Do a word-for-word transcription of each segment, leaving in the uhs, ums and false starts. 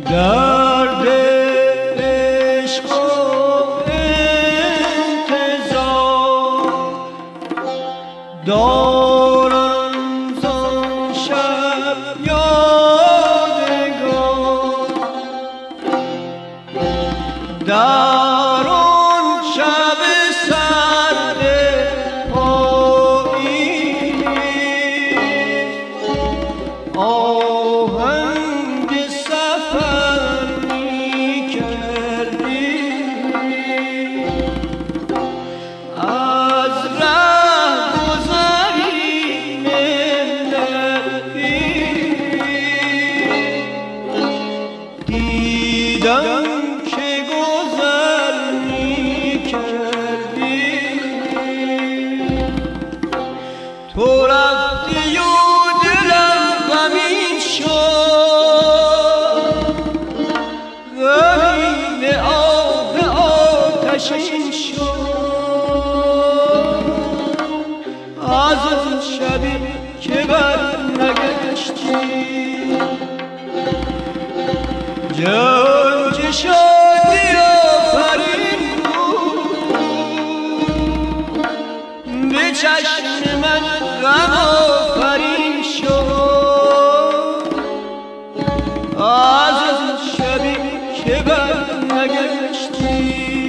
درد عشق و انتظار دارم زان شب یادگار، در آن شب سرد پاییز آهنگ سفر می کردی، از رهگذری ملتی دیدم که گذر می کردی. تو رفتی و دلم غمین شد، غمین آب آتشین شد، از آن شبی که بر نگشتی جان که شادی آفرین بود، به چشم من غم آفرین شد، از آن شبی که بر نگشتی.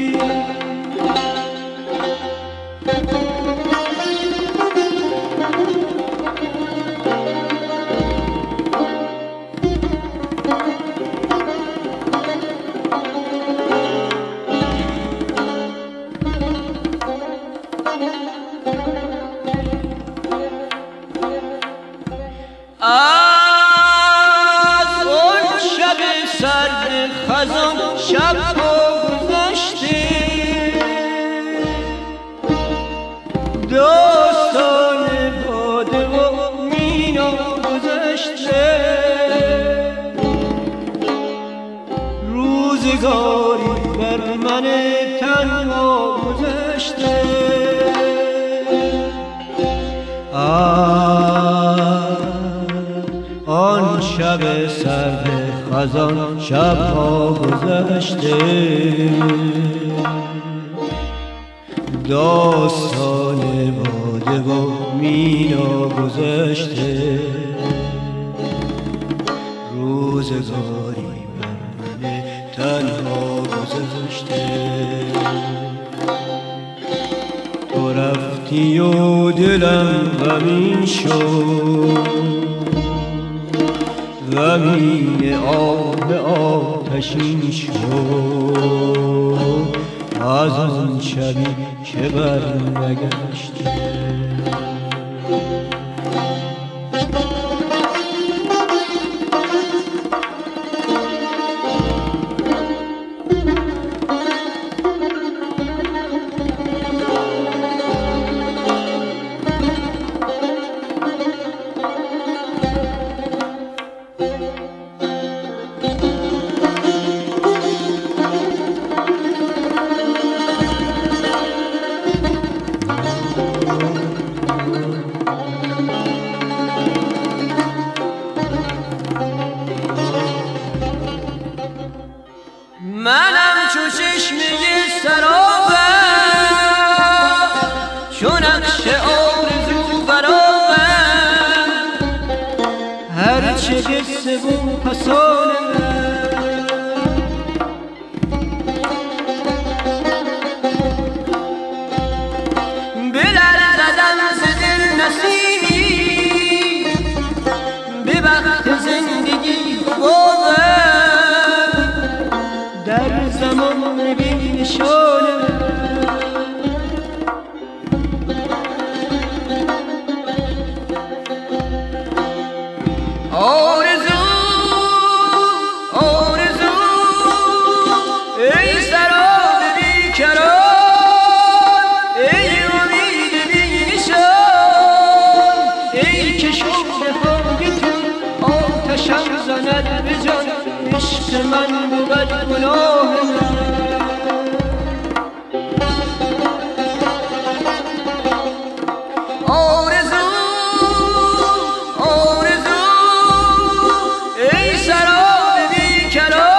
از اون شب سرد خزان شب ها گذشته، داستان باده و مینا گذشته، روزگاری بر من تنها گذشته. آن شب سرد خزان شبها گذشته، داستان باده و مینا گذشته، روزگاری بر من تنها گذشته. تو رفتی و دلم غمین شد، غمین آب آتشین شد، از آن شبی که بر نگشته. منم چو چشمه سرابم، چو نقش آرزو برابم، هرچه قصه و فسانه بلرزدم ز دل نسیمی، به وقت زندگی باغم، در زمان بی نشانه آرزو آرزو ای سراب بیکران، ای امید بی نشان، ای که شعله های تو آتشم زند به جان، عشق من بود گناه من. آرزو آرزو ای سراب بیکران،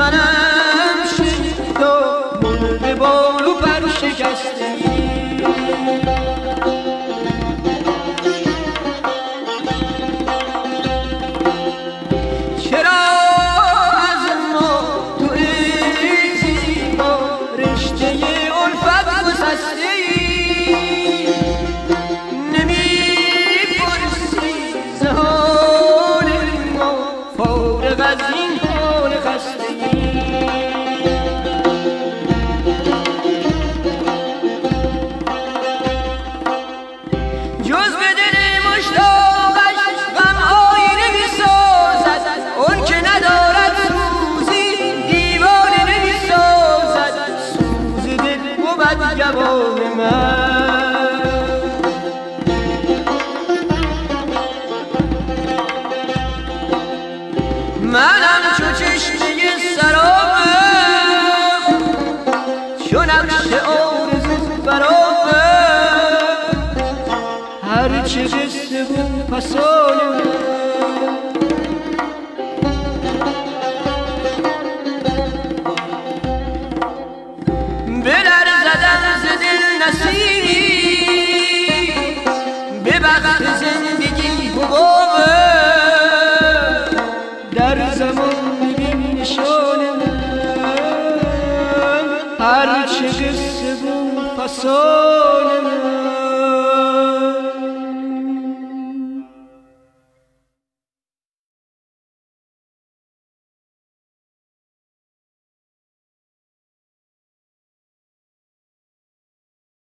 منم شنید و مرغ بال و پر شکسته